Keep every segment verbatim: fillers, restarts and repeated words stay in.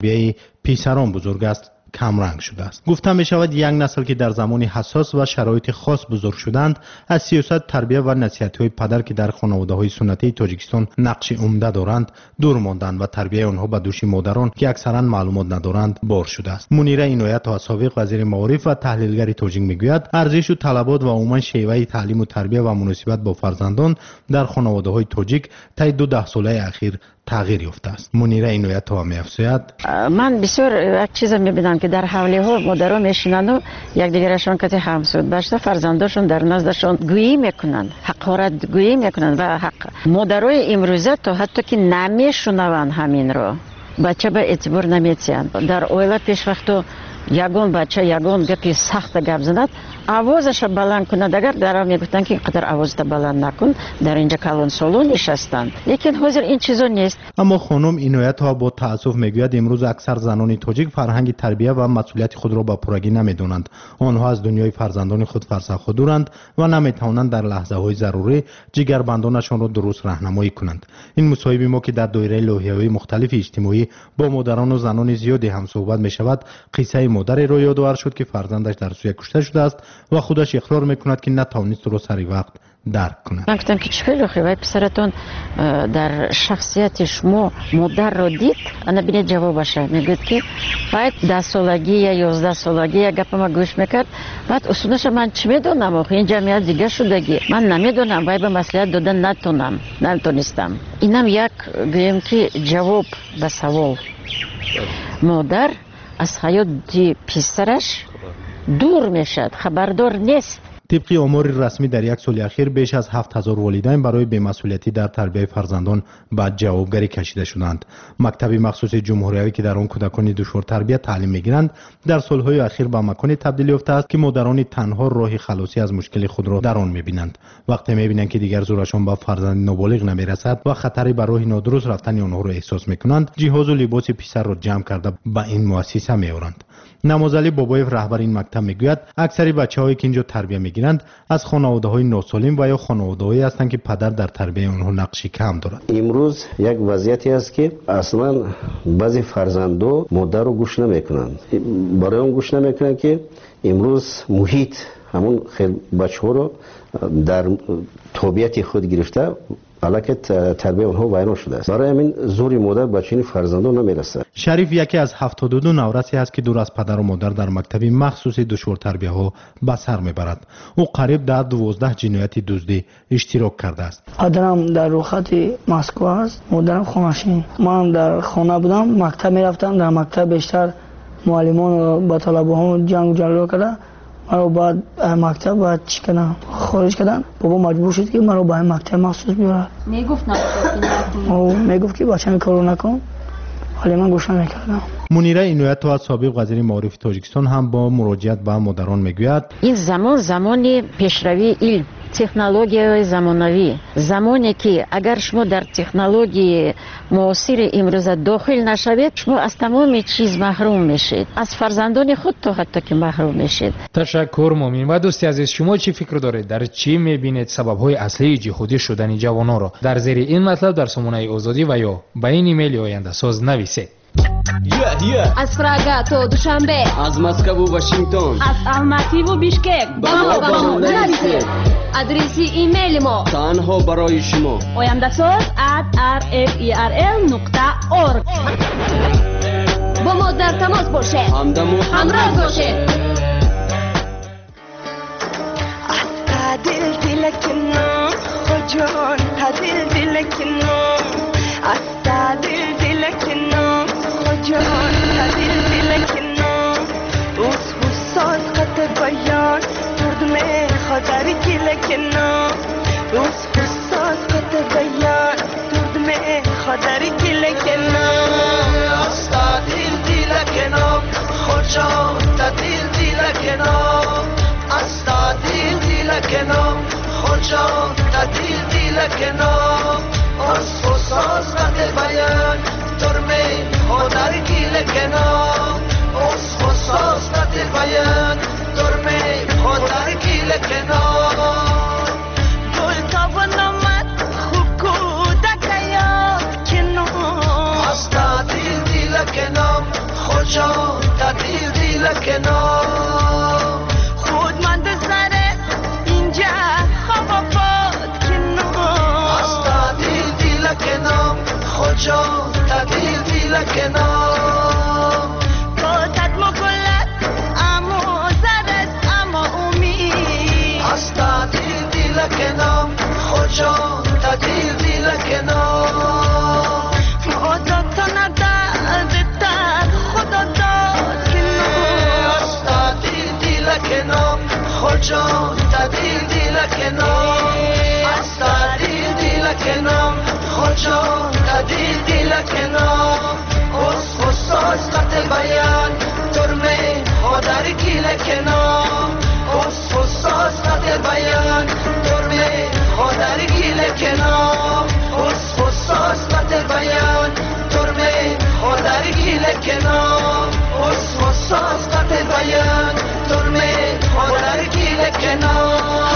بیای پیسران بزرگ است کم رنگ شده است. گفته می شود یک نسل که در زمانی حساس و شرایط خاص بزرگ شدند از سیاست، تربیت و نصیحت‌های پدر که در خانواده‌های سنتی تاجیکستان نقش عمده دارند دور ماندند و تربیت آنها به دوش مادران که اکثرا معلومات ندارند بار شده است. منیره اینایت‌ها سابق وزیر معارف و تحلیلگر تاجیک میگوید ارزش و طلبات و عموما شیوه تعلیم و تربیت و مناسبت با فرزندان در خانواده‌های تاجیک طی دو ده ساله اخیر تغییر یافته است. منیره اینایت‌ها می‌افزاید: من بسیار یک چیز می‌بینم که در حوله ها مادرها میشینند و یک دیگرشان که همسود باشد فرزنداشون در نزدشان گویی میکنند، حقارت گویی میکنند و حق مادرای امروزه تا حتی که نمیشنوند همین رو بچه به اعتبار نمیتیند. در اویلا پیش وقتو یگان بچه یگان گپی سخت گپ زند آوازش بلند کند، اگر در میگفتن که اینقدر آوازت بلند نکن در اینجا کلان سالون نشستند، لیکن حاضر این چیزا نیست. اما خانم اینایت‌ها با تأسف میگوید امروز اکثر زنان تاجیک فرهنگ تربیت و مسئولیت خود را با پرگی نمیدانند. آنها از دنیای فرزندان خود فرسخ دورند و نمیتوانند در لحظه‌های ضروری جگربندانشان را درست راهنمایی کنند. این مصاحبه ما که در دایره لوحه‌های مختلف اجتماعی با مادران و زنان زیادی هم صحبت می‌شود، قصه مادری را یادآور شد که فرزندش در سوی کشته شده است و خودش اقرار میکند که نتوانست رو سری وقت درک کند. من گفتم که چه خیلی پسرتون در شخصیت شما مادر رو دید؟ انا بینید جوابش میگوید که باید ده سالگی یا یازده سالگی یا گپ ما گوش میکرد. بعد اصولش من چی میدونم؟ آخه این جمعیت دیگه شدگی من نمیدونم، باید به مسئولیت دادن نتونم نتونستم. اینم یک گویم که جواب به سوال. مادر از حیات پسرش دور میشد، خبردار نیست. طبق آمار رسمی در یک سال اخیر بیش از هفت هزار والدین برای بی‌مسئولیتی در تربیت فرزندان به جوابگری کشیده شدند. مکتب مخصوص جمهوریتی که در آن کودکان دشوار تربیت تعلیم میگیرند در سالهای اخیر به مکانی تبدیل یافته است که مادران تنها راه خلاصی از مشکل خود را در آن میبینند. وقتی میبینند که دیگر زورشان به فرزند نابالغ نمیرسد و خطری بر راه نادرست رفتن آنها را احساس میکنند، جهاز و لباس پسر را جمع کرده به این مؤسسه میآورند. نمازعلی بابایف رهبر این مکتب میگوید اکثر بچه‌هایی که اینجا تربیت میگیرند از خانواده‌های ناسالم و یا خانواده‌هایی هستند که پدر در تربیت آنها نقشی کم دارد. امروز یک وضعیتی است که اصلا بعضی فرزندان مادر رو گوش نمیکنند. برای اون گوش نمیکنند که امروز محیط همون خیلی بچه‌ها رو در طبیعت خود گرفته علاقه تربیت آنها ویران شده است. برای همین زوری مادر بچین فرزندان نمیرسد. شریف یکی از هفتاد و دو نورسی است که دور از پدر و مادر در مکتبی مخصوص دشوار تربیت ها به سر میبرد. او قریب در دوازده جنایت دزدی اشتراک کرده است. پدرم در روخت مسکو است، مادرم خونشین. من در خانه بودم، مکتب میرفتم. در مکتب بیشتر معلمان با طلبه ها جنگ و جلو کرده. مرا بعد مکتب بعد چی کردن خارج کردن. بابا مجبور شد که مرا به مکتب مخصوص بیاره. میگفت نه او میگفت که بچه‌م کارو نکن، ولی من گوش نمیکردم. منیره اینایت‌ها سابق وزیر معارف تاجیکستان هم با مراجعت به مادران میگوید این زمان زمانی پیشروی علم، تکنولوژی زمانوی، زمانی که اگر شما در تکنولوژی معاصر امروز داخل نشوید شما از تمام چیز محروم میشید، از فرزندان خود تا حتی که محروم میشید. تشکر مومین. و دوستی عزیز، شما چی فکر دارید؟ در چی میبینید سبب‌های اصلی جهودی شدن جوانان را؟ در زیر این مطلب در سامانه آزادی و یا به این ایمیل آینده ساز نویسید. Yeah, yeah. از پراگا تا دوشنبه، از مسکو و واشنگتن، از الماتی و بیشکک با ما با ما نویسید. آدرسی ایمیل ما تنها برای شما آینده ساز at r f e r l نقطه org. با ما در تماس باشید، همدم و همراه باشید. دل دلکنم خجان دل دلکنم استا دل دلکنم خجان دل دلکنم اوس حساس قط بیان درد میں خدر دلکنم اوس حساس قط بیان درد میں خدر دلکنم استا دل دلکنم خجان دل دلکنم استا دل دلکنم خجان دل دلکنم از خصاص قد بیان ترمه خودر دلکنم از خصاص قد بیان ترمه خودر دلکنم گل تابنامت خوب کودک یاد کنم استا دل دلکنم کنار خودمند سر اینجا خواب باد کنار از تعدیل دیل کنار خودجا تعدیل دیل کنار بادت مکلت اما زرست اما امید از تعدیل دیل کنار خودجا تعدیل دیل کنار خدا تا ندرد تر خدا داد کنار از تعدیل دیل کنار خودجا تعدیل دیل کنار از تعدیل دیل کنار خودجا تعدیل دیل کنار از خصاص قتل بیان ترمه خودر گیل کنار از خصاص قتل بیان ترمه خودر گیل کنار از خصاص قتل بیان ترمه خودر گیل کنار از خصاص قتل بیان ترمه خودر گیل کنار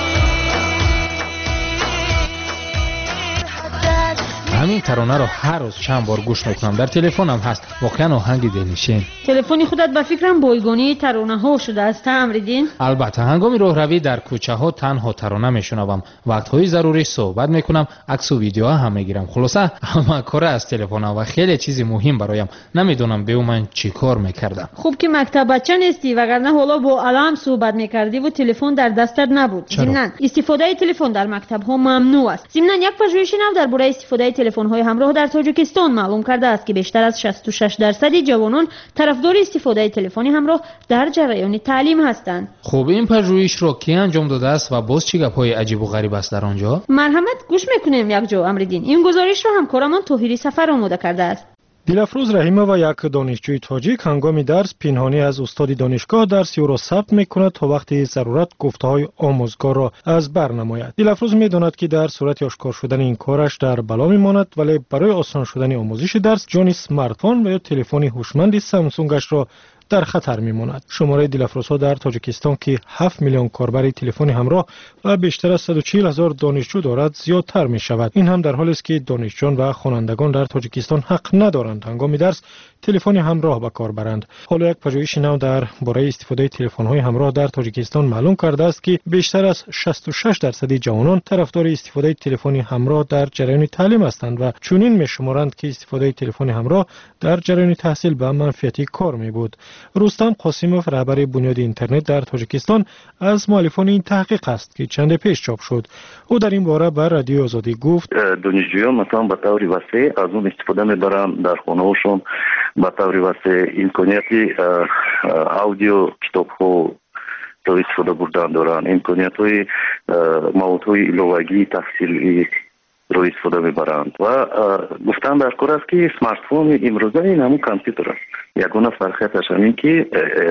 همین ترانه رو هر روز چند بار گوش میکنم. در تلفنم هست. واقعا آهنگ دلنشین. تلفنی خودت به فکرم بایگانی ترانه ها شده است امریدین؟ البته هنگام راهروی در کوچه ها تنها ترانه میشنوم. وقت های ضروری صحبت میکنم، عکس و ویدیو هم میگیرم. خلاصه همه کار از تلفن و خیلی چیز مهم برایم. نمیدونم به من چی کار میکردم. خوب که مکتب بچه نیستی، وگرنه حالا با علم صحبت میکردی و تلفن در دستت نبود. ضمناً استفاده تلفن در مکتب ها ممنوع است. ضمناً یک پژوهش نو درباره استفاده تلفن‌های همراه در تاجیکستان معلوم کرده است که بیشتر از شصت و شش درصد جوانان طرفدار استفاده تلفن همراه در جریان تعلیم هستند. خب این پژوهش رو کی انجام داده است و باز چه گپ‌های عجیب و غریب است در آنجا؟ مرحمت گوش میکنیم یک جا امریدین. این گزارش را همکارمان طاهری سفر آماده کرده است. دلافروز رحیمه و یک دانشجوی تاجیک هنگام درس پنهانی از استاد دانشگاه درسی او را ثبت میکند تا وقتی ضرورت گفته‌های آموزگار را از بر نماید. دلافروز میداند که در صورت آشکار شدن این کارش در بلا میماند، ولی برای آسان شدن آموزش درس جان اسمارتفون و یا تلفن هوشمند سامسونگش را در خطر میماند. شماره دلافروزها در تاجیکستان که هفت میلیون کاربر تلفن همراه و بیشتر از صد و چهل هزار دانشجو دارد زیادتر می شود. این هم در حالی است که دانشجویان و خوانندگان در تاجیکستان حق ندارند هنگام درس تلفن همراه به کار برند. حالا یک پژوهش نو در باره استفاده تلفن‌های همراه در تاجیکستان معلوم کرده است که بیشتر از شصت و شش درصد جوانان طرفدار استفاده تلفن همراه در جریان تعلیم هستند و چنین می‌شمارند که استفاده تلفن همراه در جریان تحصیل به منفعت کار می‌بود. رستم قاسموف رهبر بنیاد اینترنت در تاجیکستان از مؤلفان این تحقیق است که چند پیش چاپ شد. او در این باره به رادیو آزادی گفت دانشجویان مثلا به طور وسیع از اون استفاده می‌برند در خانه‌هاشون به طور وسیع امکانیتی آودیو کتاب‌ها رو استفاده بردن دارند، امکانیت‌های موادهای ایلوگی تحصیلی رو استفاده می‌برند و گفتن در کار است که اسمارت فون امروزه این همون کامپیوتر است. یگانه فرقیتش همین که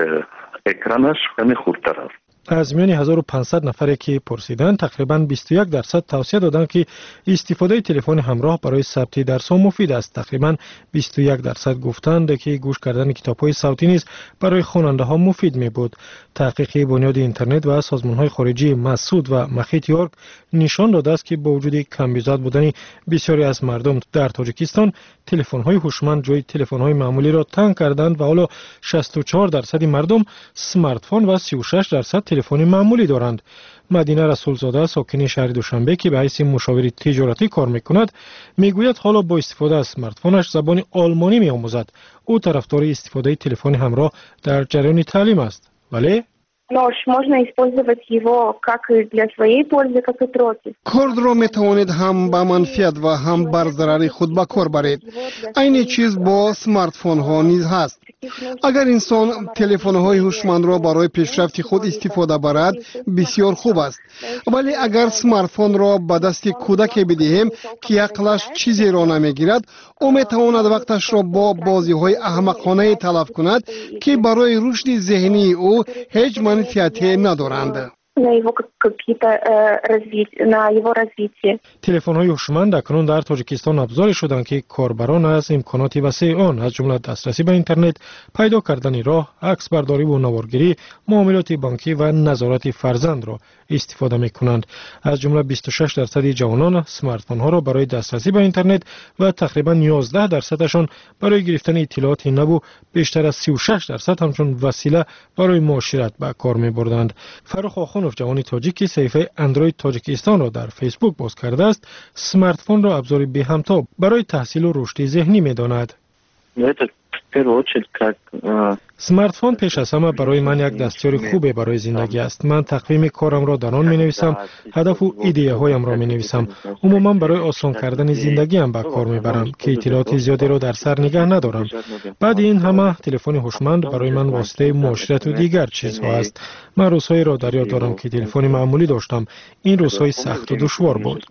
اکرانش خیلی خردتر است. از میان هزار و پانصد نفری که پرسیدند تقریباً بیست و یک درصد توصیه دادند که استفاده تلفن همراه برای ثبت درس‌ها مفید است. تقریباً بیست و یک درصد گفتند که گوش کردن کتاب‌های صوتی نیز برای خواننده‌ها مفید می‌بود. تحقیق بنیاد اینترنت و سازمان‌های خارجی مسعود و مخیط یورک نشان داده است که با وجود کمبود بودن بسیاری از مردم در تاجیکستان تلفن‌های هوشمند جای تلفن‌های معمولی را تنگ کردند و حالا شصت و چهار درصد مردم اسمارت فون و سی و شش درصد تلفن معمولی دارند. مدینه رسولزاده ساکن شهر دوشنبه که به حیث مشاور تجارتی کار میکند میگوید حالا با استفاده از اسمارت فونش زبان آلمانی میآموزد. او طرفدار استفاده تلفن همراه در جریان تعلیم است، ولی Нож можно использовать его как и для своей пользы, как и против. کرد را می توانید هم به منفعت و هم بر ضرر خود به کار برید. این چیز با اسمارت فون ها نیز هست. اگر انسان تلفن های هوشمند را برای پیشرفت خود استفاده برد بسیار خوب است، ولی اگر اسمارت فون را به دست کودک بدهیم که عقلش چیزی را نمیگیرد، او می تواند وقتش را با بازی های احمقانه تلف کند که برای رشد ذهنی او هیچ منفعتی ندارند. на его какие-то развитие, на его развитие. تلفن‌های هوشمند اکنون در تاجیکستان ابزاری شدند که کاربران از امکانات وسیع آن از جمله دسترسی به اینترنت، پیدا کردن راه، عکس برداری و نوارگیری، معاملات بانکی و نظارت فرزند را استفاده می‌کنند. از جمله بیست و شش درصد جوانان اسمارت فون‌ها را برای دسترسی به اینترنت و تقریباً یازده درصدشان برای گرفتن اطلاعات نو، بیشتر از سی و شش درصد همچون وسیله برای معاشرت به کار می‌بردند. فروخ آخونوف جوان تاجیکی صفحه اندروید تاجیکستان را در فیسبوک باز کرده است. اسمارت فون را ابزاری به همتا برای تحصیل و رشد ذهنی می‌داند. اسمارت فون پیش از همه برای من یک دستیار خوبه برای زندگی است. من تقویم کارم را در آن می نویسم، هدف و ایده هایم را می نویسم. عموما برای آسان کردن زندگی هم به کار می برم که اطلاعات زیادی را در سر نگه ندارم. بعد این همه تلفن هوشمند برای من واسطه معاشرت و دیگر چیزها است. من روزهایی را در یاد دارم که تلفن معمولی داشتم. این روزهای سخت و دشوار بود.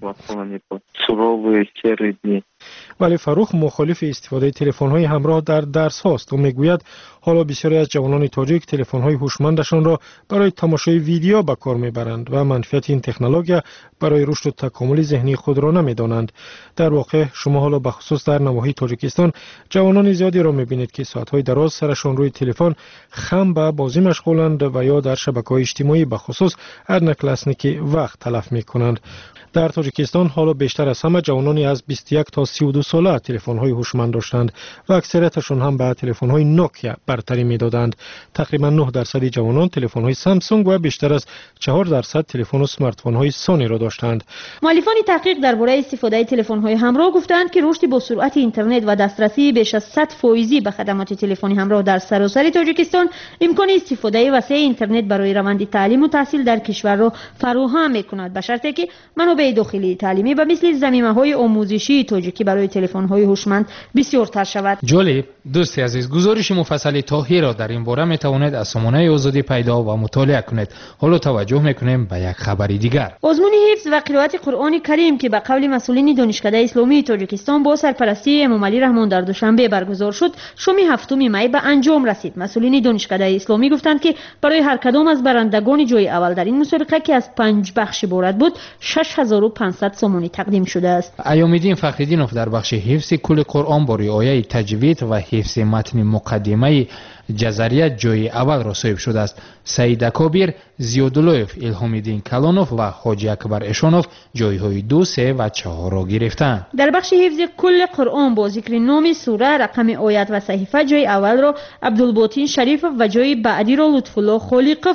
ولی فروخ مخالف استفاده تلفن‌های همراه در درس هاست و میگوید حالا بسیاری از جوانان تاجیک تلفن‌های هوشمندشان را برای تماشای ویدیو به کار میبرند و منفعت این تکنولوژی برای رشد و تکامل ذهنی خود را نمیدانند. در واقع شما حالا به خصوص در نواحی تاجیکستان جوانان زیادی را میبینید که ساعت‌های دراز سرشان روی تلفن خم به بازی مشغولند و یا در شبکه‌های اجتماعی به خصوص ارنکلاسنیکی وقت تلف میکنند. در تاجیکستان حالا بیشتر از همه جوانانی از بیست و یک تا سی و دو ساله تلفن‌های هوشمند داشتند و اکثریتشان هم به تلفن‌های نوکیا برتری می‌دادند. تقریباً نه درصد جوانان تلفن‌های سامسونگ و بیشتر از چهار درصد تلفن و اسمارت فون‌های سونی را داشتند. مؤلفان تحقیق درباره استفاده تلفن‌های همراه گفتند که رشد با سرعت اینترنت و دسترسی بیش از صد فیصد به خدمات تلفنی همراه در سراسر تاجیکستان امکان استفاده وسیع اینترنت برای روند تعلیم و تحصیل در کشور را فراهم می‌کند، به شرطی که منابع داخلی تعلیمی و مثل زمینه‌های آموزشی تاجیکی برای تلفن‌های هوشمند بسیارتر شود. جالب دوستی عزیز، گزارش مفصل طاهی را در این باره میتوانید از سامانه آزادی پیدا و مطالعه کنید. حالا توجه میکنیم به یک خبری دیگر. آزمون حفظ و قرائت قرآن کریم که به قول مسئولین دانشکده اسلامی تاجیکستان با سرپرستی امام علی رحمان در دوشنبه برگزار شد، شومی هفتم می به انجام رسید. مسئولین دانشکده اسلامی گفتند که برای هر کدام از برندگان جای اول در این مسابقه که از پنج بخش عبارت بود، شش هزار و پانصد سامانی تقدیم شده است. ایام‌الدین فخرالدینوف در بخش حفظ کل قرآن با رعایت تجوید و حفظ متن مقدمه جزریه جای اول را صاحب شده است. سعید اکابر، زیاداللهف، الهام‌الدین کلانوف و حاجی اکبر اشانوف جایهای دو، سه و چهار را گرفتند. در بخش حفظ کل قرآن با ذکر نام سوره، رقم آیت و صحیفه جای اول را عبدالباطن شریف و جای بعدی را لطف‌الله خالقов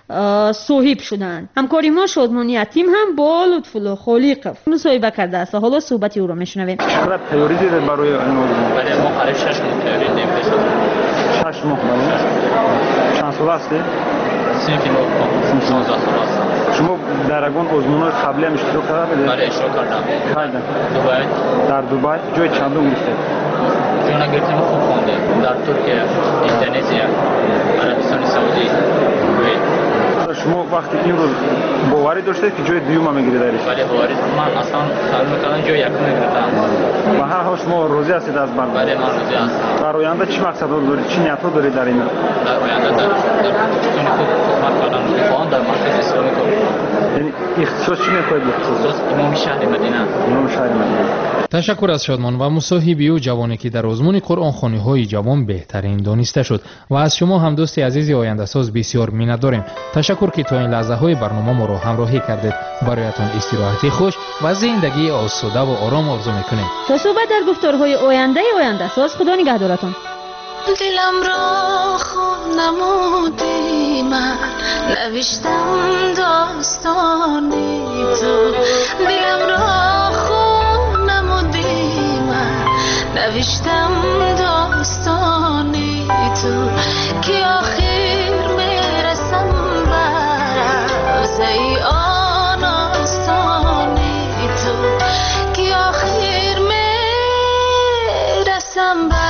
صاحب شدند. همکاری ما شادمانی یتیم هم با لطف‌الله خالقов مصاحبه کرده است. حالا صحبت او را میشنویم. چقدر تئوری دیدید برای این موضوع؟ برای ما قریب شش ماه تئوری دیدیم. شش ماه برای چند سال است؟ صنفی نوزده سال است. شما در اون آزمون‌های قبلی هم اشتراک کردید؟ بله اشتراک کردم. کردم. دبی. در دبی جای چندم گرفتید؟ جای نگرفتیم خوب خوندیم. در ترکیه، اندونزی، عربستان سعودی. شما وقتی این روز باوری داشتید که جای دوم میگیرید درش؟ بله باوری. من اصلا خیال می‌کردم جای یکم میگیرم. و هر حال شما راضی هستید از من؟ بله من راضی هستم. در آینده چی مقصد دارید؟ چی نیت دارید در این؟ در آینده در در خود خدمت کردن خواهان در مرکز اسلامی کار. یعنی اختصاص چی می‌خواهید اختصاص؟ امام شهر مدینه. امام شهر مدینه. تشکر از شادمان و مصاحبه او جوانی که در آزمون قرآن خوانی‌های جوان بهترین دانسته شد و از شما هم دوستی عزیز آینده ساز بسیار مینت داریم. تشکر که تا این لحظه های برنامه ما را همراهی کردید. برایتان استراحتی خوش و زندگی آسوده و آرام آرزو میکنیم. تا صحبت در گفتارهای آینده آینده ساز. خدا نگهدارتون. دلم را خون نمودی، من نوشتم داستانی تو. دلم را خون نمودی، من نوشتم داستانی تو که آخر میرسم ای آن آستانی تو که آخر میرسم